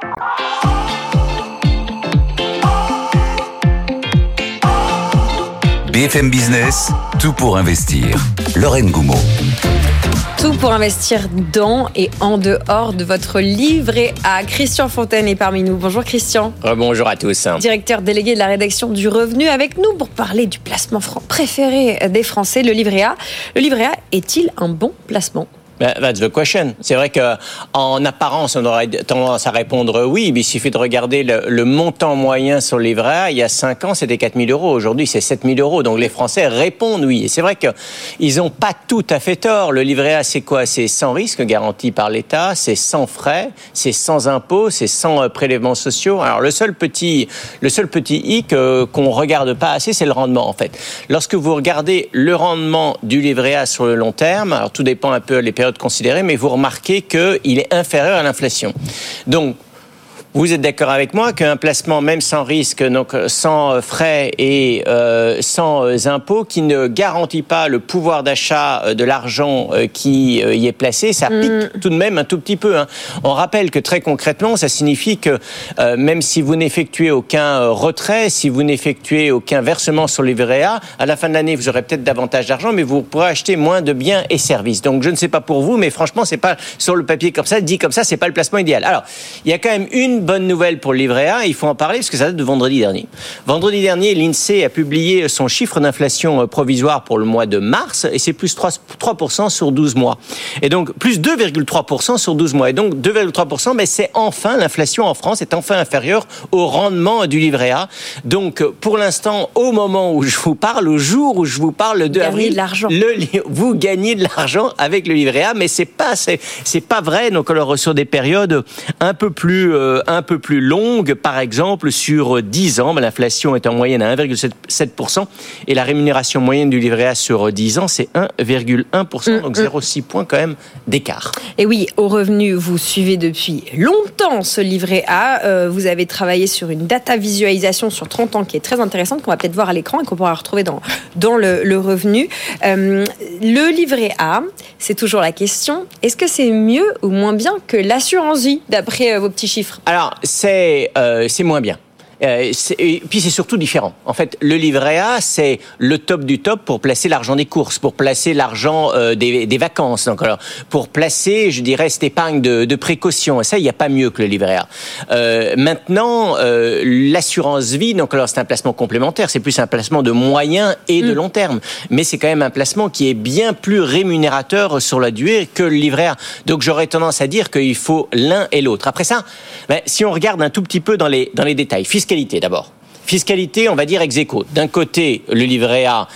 BFM Business, tout pour investir. Lorraine Goumeau. Tout pour investir dans et en dehors de votre livret A. Christian Fontaine est parmi nous. Bonjour Christian. Bonjour à tous. Directeur délégué de la rédaction du Revenu avec nous pour parler du placement préféré des Français, le livret A. Le livret A est-il un bon placement ? That's the question. C'est vrai qu'en apparence, on aurait tendance à répondre oui, mais il suffit de regarder le montant moyen sur le livret A. Il y a 5 ans, c'était 4 000 euros. Aujourd'hui, c'est 7 000 euros. Donc les Français répondent oui. Et c'est vrai qu'ils n'ont pas tout à fait tort. Le livret A, c'est quoi ? C'est sans risque garanti par l'État, c'est sans frais, c'est sans impôts, c'est sans prélèvements sociaux. Alors le seul petit hic qu'on regarde pas assez, c'est le rendement en fait. Lorsque vous regardez le rendement du livret A sur le long terme, alors tout dépend un peu des périodes considérées, mais vous remarquez qu'il est inférieur à l'inflation. Donc, vous êtes d'accord avec moi qu'un placement, même sans risque, donc sans frais et sans impôts, qui ne garantit pas le pouvoir d'achat de l'argent qui y est placé, ça pique tout de même un tout petit peu. On rappelle que très concrètement, ça signifie que même si vous n'effectuez aucun retrait, si vous n'effectuez aucun versement sur le livret A, à la fin de l'année, vous aurez peut-être davantage d'argent, mais vous pourrez acheter moins de biens et services. Donc, je ne sais pas pour vous, mais franchement, c'est pas sur le papier comme ça, dit comme ça, c'est pas le placement idéal. Alors, il y a quand même une bonne nouvelle pour le livret A, il faut en parler parce que ça date de vendredi dernier. Vendredi dernier, l'INSEE a publié son chiffre d'inflation provisoire pour le mois de mars et c'est plus 3% sur 12 mois. Et donc, plus 2,3% sur 12 mois. Et donc, 2,3%, mais c'est enfin, l'inflation en France est enfin inférieure au rendement du livret A. Donc, pour l'instant, au moment où je vous parle, au jour où je vous parle, le 2 avril, vous gagnez de l'argent avec le livret A, mais c'est pas vrai. Donc, alors, sur des périodes un peu plus longue, par exemple, sur 10 ans, l'inflation est en moyenne à 1,7% et la rémunération moyenne du livret A sur 10 ans, c'est 1,1%, donc 0,6 points quand même d'écart. Et oui, au Revenu, vous suivez depuis longtemps ce livret A. Vous avez travaillé sur une data visualisation sur 30 ans qui est très intéressante, qu'on va peut-être voir à l'écran et qu'on pourra retrouver dans le Revenu. Le livret A, c'est toujours la question, est-ce que c'est mieux ou moins bien que l'assurance vie, d'après vos petits chiffres ? Alors, c'est moins bien. Et puis c'est surtout différent. En fait, le livret A, c'est le top du top pour placer l'argent des courses, pour placer l'argent des vacances. Donc alors, pour placer, je dirais, cette épargne de précaution. Et ça, il n'y a pas mieux que le livret A. Maintenant, l'assurance vie, donc alors c'est un placement complémentaire. C'est plus un placement de moyen et de long terme. Mais c'est quand même un placement qui est bien plus rémunérateur sur la durée que le livret A. Donc j'aurais tendance à dire qu'il faut l'un et l'autre. Après ça, si on regarde un tout petit peu dans les détails, fiscalité d'abord. Fiscalité, on va dire ex aequo. D'un côté, le livret A,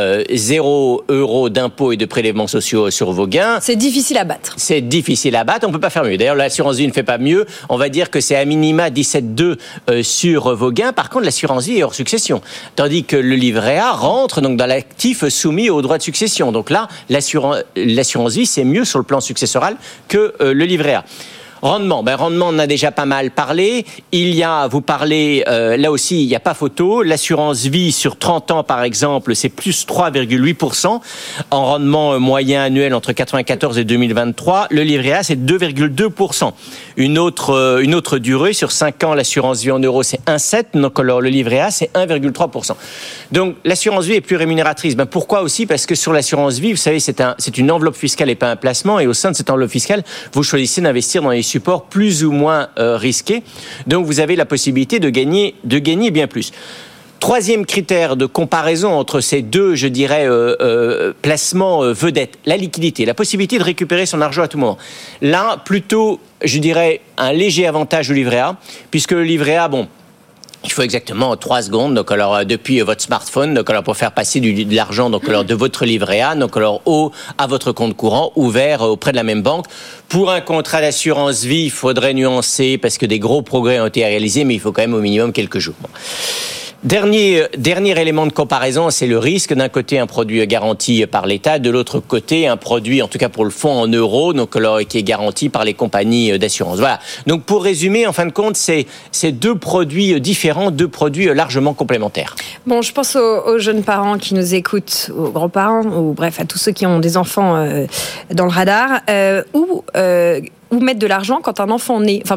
0 € d'impôts et de prélèvements sociaux sur vos gains. C'est difficile à battre. C'est difficile à battre, on ne peut pas faire mieux. D'ailleurs, l'assurance vie ne fait pas mieux. On va dire que c'est à minima 17,2 sur vos gains. Par contre, l'assurance vie est hors succession. Tandis que le livret A rentre donc dans l'actif soumis au droit de succession. Donc là, l'assurance vie, c'est mieux sur le plan successoral que le livret A. Rendement, rendement, on a déjà pas mal parlé. Vous parlez, là aussi, il n'y a pas photo. L'assurance vie sur 30 ans, par exemple, c'est plus 3,8% en rendement moyen annuel entre 1994 et 2023. Le livret A, c'est 2,2%. Une autre durée, sur 5 ans, l'assurance vie en euros, c'est 1,7%. Donc, alors, le livret A, c'est 1,3%. Donc, l'assurance vie est plus rémunératrice. Pourquoi aussi ? Parce que sur l'assurance vie, vous savez, c'est une enveloppe fiscale et pas un placement. Et au sein de cette enveloppe fiscale, vous choisissez d'investir dans les supports plus ou moins risqués. Donc, vous avez la possibilité de gagner bien plus. Troisième critère de comparaison entre ces deux, je dirais, placements vedettes, la liquidité, la possibilité de récupérer son argent à tout moment. Là, plutôt, je dirais, un léger avantage au livret A, puisque le livret A, il faut exactement 3 secondes. Donc alors depuis votre smartphone, donc alors pour faire passer de l'argent, donc alors de votre livret A, donc alors à votre compte courant ouvert auprès de la même banque. Pour un contrat d'assurance vie, il faudrait nuancer parce que des gros progrès ont été réalisés, mais il faut quand même au minimum quelques jours. Dernier élément de comparaison, c'est le risque. D'un côté, un produit garanti par l'État, de l'autre côté, un produit, en tout cas pour le fonds en euros, donc qui est garanti par les compagnies d'assurance. Voilà. Donc pour résumer, en fin de compte, c'est deux produits différents, deux produits largement complémentaires. Bon, je pense aux jeunes parents qui nous écoutent, aux grands-parents, ou bref, à tous ceux qui ont des enfants dans le radar, où mettre de l'argent quand un enfant naît, enfin plutôt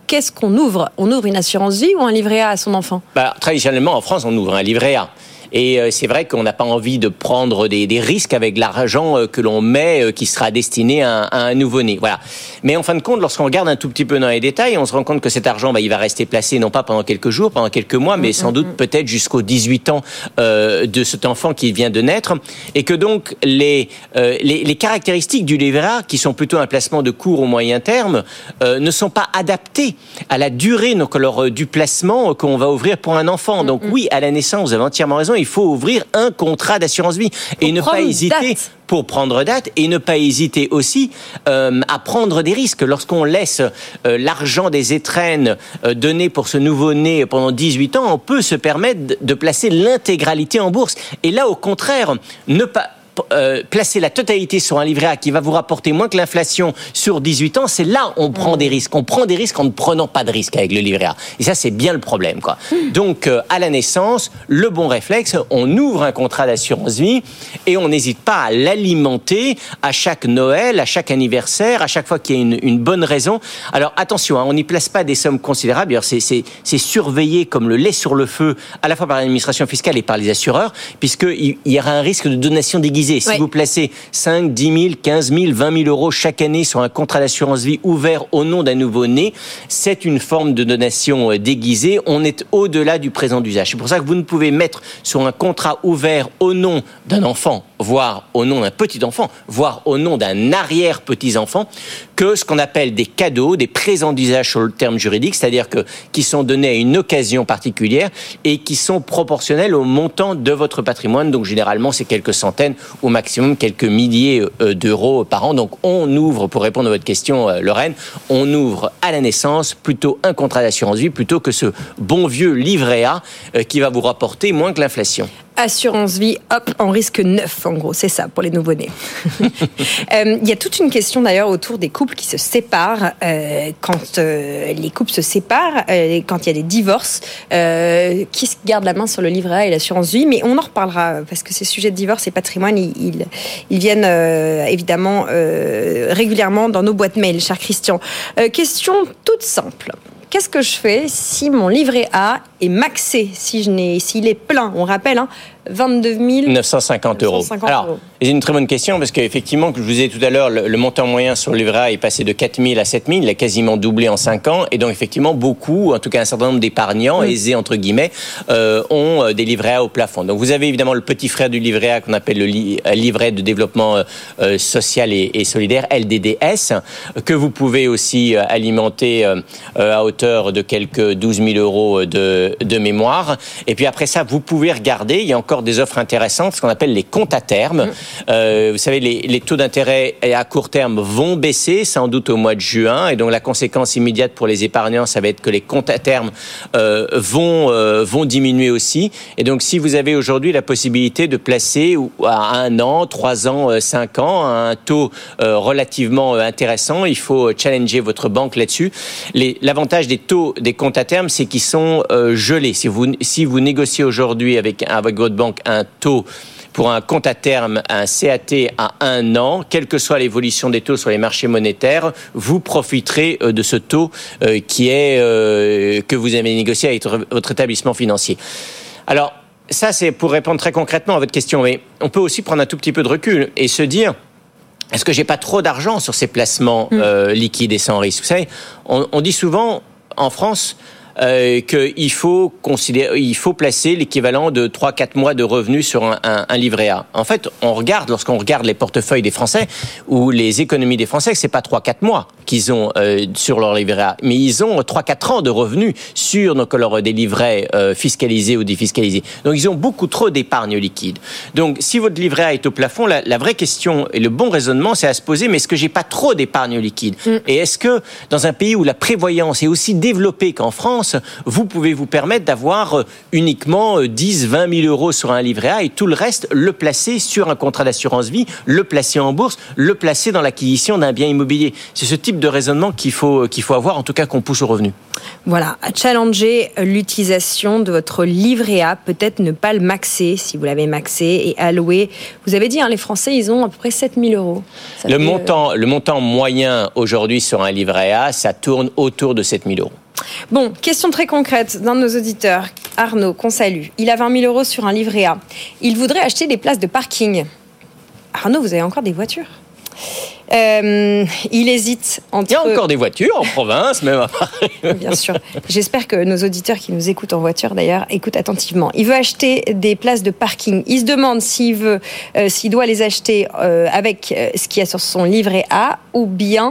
qu'est-ce qu'on ouvre ? On ouvre une assurance vie ou un livret A à son enfant ? Traditionnellement, en France, on ouvre un livret A. Et c'est vrai qu'on n'a pas envie de prendre des risques avec l'argent que l'on met, qui sera destiné à un nouveau-né. Voilà. Mais en fin de compte, lorsqu'on regarde un tout petit peu dans les détails, on se rend compte que cet argent, il va rester placé non pas pendant quelques jours, pendant quelques mois, mais sans doute peut-être jusqu'aux 18 ans de cet enfant qui vient de naître. Et que donc, les caractéristiques du livret A, qui sont plutôt un placement de court ou moyen terme, ne sont pas adaptées à la durée du placement qu'on va ouvrir pour un enfant. Donc oui, à la naissance, vous avez entièrement raison, il faut ouvrir un contrat d'assurance vie et ne pas hésiter pour prendre date et ne pas hésiter aussi à prendre des risques. Lorsqu'on laisse l'argent des étrennes donné pour ce nouveau-né pendant 18 ans, on peut se permettre de placer l'intégralité en bourse. Et là, au contraire, ne pas placer la totalité sur un livret A qui va vous rapporter moins que l'inflation sur 18 ans, c'est là on prend des risques. On prend des risques en ne prenant pas de risques avec le livret A. Et ça, c'est bien le problème, quoi. Donc, à la naissance, le bon réflexe, on ouvre un contrat d'assurance vie et on n'hésite pas à l'alimenter à chaque Noël, à chaque anniversaire, à chaque fois qu'il y a une bonne raison. Alors, attention, on n'y place pas des sommes considérables. D'ailleurs, c'est surveillé comme le lait sur le feu, à la fois par l'administration fiscale et par les assureurs, puisqu'il y aura un risque de donation déguisée. Si vous placez 5, 10 000, 15 000, 20 000 euros chaque année sur un contrat d'assurance vie ouvert au nom d'un nouveau-né, c'est une forme de donation déguisée. On est au-delà du présent d'usage. C'est pour ça que vous ne pouvez mettre sur un contrat ouvert au nom d'un enfant, voire au nom d'un petit-enfant, voire au nom d'un arrière-petit-enfant, que ce qu'on appelle des cadeaux, des présents d'usage sur le terme juridique, c'est-à-dire qui sont donnés à une occasion particulière et qui sont proportionnels au montant de votre patrimoine. Donc généralement, c'est quelques centaines, au maximum quelques milliers d'euros par an. Donc on ouvre, pour répondre à votre question, Lorraine, on ouvre à la naissance plutôt un contrat d'assurance vie plutôt que ce bon vieux livret A qui va vous rapporter moins que l'inflation. Assurance vie, hop, en risque neuf, en gros, c'est ça pour les nouveau-nés. Il y a toute une question d'ailleurs autour des couples qui se séparent. Quand les couples se séparent, quand il y a des divorces, qui se garde la main sur le livret A et l'assurance vie? Mais on en reparlera parce que ces sujets de divorce et patrimoine, ils viennent évidemment régulièrement dans nos boîtes mail, cher Christian. Question toute simple. Qu'est-ce que je fais si mon livret A est maxé, s'il est plein? On rappelle, 22 950 euros. Alors, c'est une très bonne question parce qu'effectivement, comme je vous disais tout à l'heure, le montant moyen sur le livret A est passé de 4 000 à 7 000. Il a quasiment doublé en 5 ans. Et donc, effectivement, beaucoup, en tout cas un certain nombre d'épargnants, aisés entre guillemets, ont des livrets A au plafond. Donc, vous avez évidemment le petit frère du livret A qu'on appelle le livret de développement social et solidaire, LDDS, que vous pouvez aussi alimenter à hauteur de quelques 12 000 euros de mémoire. Et puis après ça, vous pouvez regarder, il y a encore des offres intéressantes, ce qu'on appelle les comptes à terme. Vous savez, les taux d'intérêt à court terme vont baisser, sans doute au mois de juin, et donc la conséquence immédiate pour les épargnants, ça va être que les comptes à terme vont diminuer aussi. Et donc, si vous avez aujourd'hui la possibilité de placer à 1 an, 3 ans, 5 ans, à un taux relativement intéressant, il faut challenger votre banque là-dessus. L'avantage des taux des comptes à terme, c'est qu'ils sont gelés. Si vous négociez aujourd'hui avec votre banque un taux pour un compte à terme, un CAT à 1 an, quelle que soit l'évolution des taux sur les marchés monétaires, vous profiterez de ce taux que vous avez négocié avec votre établissement financier. Alors, ça, c'est pour répondre très concrètement à votre question, mais on peut aussi prendre un tout petit peu de recul et se dire, est-ce que j'ai pas trop d'argent sur ces placements liquides et sans risque? Vous savez, on dit souvent en France qu'il faut placer l'équivalent de 3-4 mois de revenus sur un livret A. En fait, lorsqu'on regarde les portefeuilles des Français ou les économies des Français, c'est pas 3-4 mois qu'ils ont sur leur livret A, mais ils ont 3-4 ans de revenus sur des livrets fiscalisés ou défiscalisés. Donc, ils ont beaucoup trop d'épargne liquide. Donc, si votre livret A est au plafond, la vraie question et le bon raisonnement, c'est à se poser, mais est-ce que j'ai pas trop d'épargne liquide? Et est-ce que, dans un pays où la prévoyance est aussi développée qu'en France, vous pouvez vous permettre d'avoir uniquement 10-20 000 euros sur un livret A et tout le reste, le placer sur un contrat d'assurance vie, le placer en bourse, le placer dans l'acquisition d'un bien immobilier? C'est ce type type de raisonnement qu'il faut avoir, en tout cas qu'on pousse au revenu. Voilà, challenger l'utilisation de votre livret A, peut-être ne pas le maxer si vous l'avez maxé et allouer. Vous avez dit, les Français, ils ont à peu près 7 000 euros. Le montant moyen aujourd'hui sur un livret A, ça tourne autour de 7 000 euros. Bon, question très concrète d'un de nos auditeurs, Arnaud, qu'on salue. Il a 20 000 euros sur un livret A. Il voudrait acheter des places de parking. Arnaud, vous avez encore des voitures ? Il hésite entre... Il y a encore des voitures en province, même à Paris. Bien sûr. J'espère que nos auditeurs qui nous écoutent en voiture, d'ailleurs, écoutent attentivement. Il veut acheter des places de parking. Il se demande s'il doit les acheter avec ce qu'il y a sur son livret A ou bien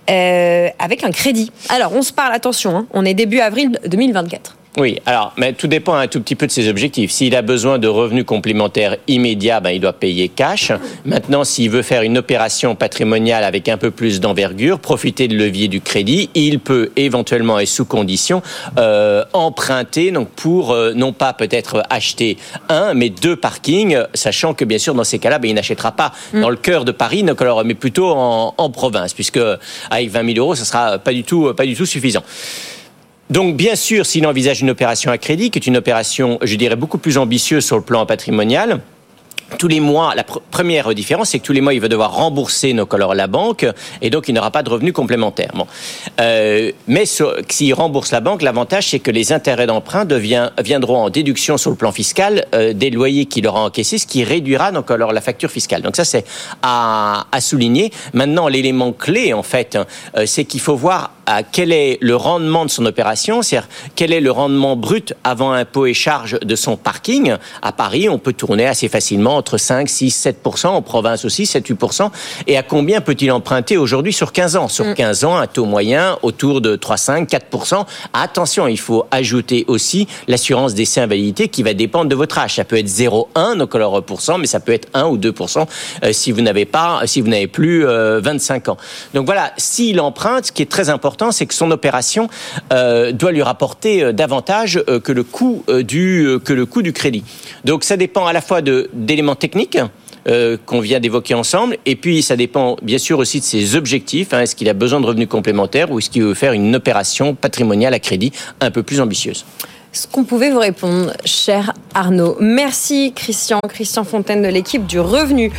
avec un crédit. Alors, on se parle, attention, on est début avril 2024. Oui, alors, mais tout dépend un tout petit peu de ses objectifs. S'il a besoin de revenus complémentaires immédiats, il doit payer cash. Maintenant, s'il veut faire une opération patrimoniale avec un peu plus d'envergure, profiter de levier du crédit, il peut éventuellement et sous condition emprunter, donc pour non pas peut-être acheter un, mais 2 parkings, sachant que bien sûr dans ces cas-là, il n'achètera pas dans le cœur de Paris, donc alors, mais plutôt en province, puisque avec 20 000 euros, ça sera pas du tout suffisant. Donc, bien sûr, s'il envisage une opération à crédit, qui est une opération, je dirais, beaucoup plus ambitieuse sur le plan patrimonial, tous les mois, la première différence, c'est que tous les mois, il va devoir rembourser la banque, et donc il n'aura pas de revenus complémentaires. Bon. Mais s'il rembourse la banque, l'avantage, c'est que les intérêts d'emprunt viendront en déduction sur le plan fiscal des loyers qu'il aura encaissés, ce qui réduira donc alors la facture fiscale. Donc ça, c'est à souligner. Maintenant, l'élément clé, en fait, c'est qu'il faut voir quel est le rendement de son opération, c'est-à-dire quel est le rendement brut avant impôts et charges de son parking. À Paris, on peut tourner assez facilement entre 5, 6, 7%, en province aussi, 7, 8%. Et à combien peut-il emprunter aujourd'hui sur 15 ans ? Sur 15 ans, un taux moyen autour de 3, 5, 4%. Attention, il faut ajouter aussi l'assurance décès invalidité qui va dépendre de votre âge. Ça peut être 0,1, donc alors %, mais ça peut être 1 ou 2% si vous n'avez plus 25 ans. Donc voilà, s'il emprunte, ce qui est très important, c'est que son opération doit lui rapporter davantage que le coût du crédit. Donc ça dépend à la fois d'éléments techniques qu'on vient d'évoquer ensemble, et puis ça dépend bien sûr aussi de ses objectifs. Est-ce qu'il a besoin de revenus complémentaires ou est-ce qu'il veut faire une opération patrimoniale à crédit un peu plus ambitieuse ? Ce qu'on pouvait vous répondre, cher Arnaud. Merci Christian Fontaine de l'équipe du Revenu.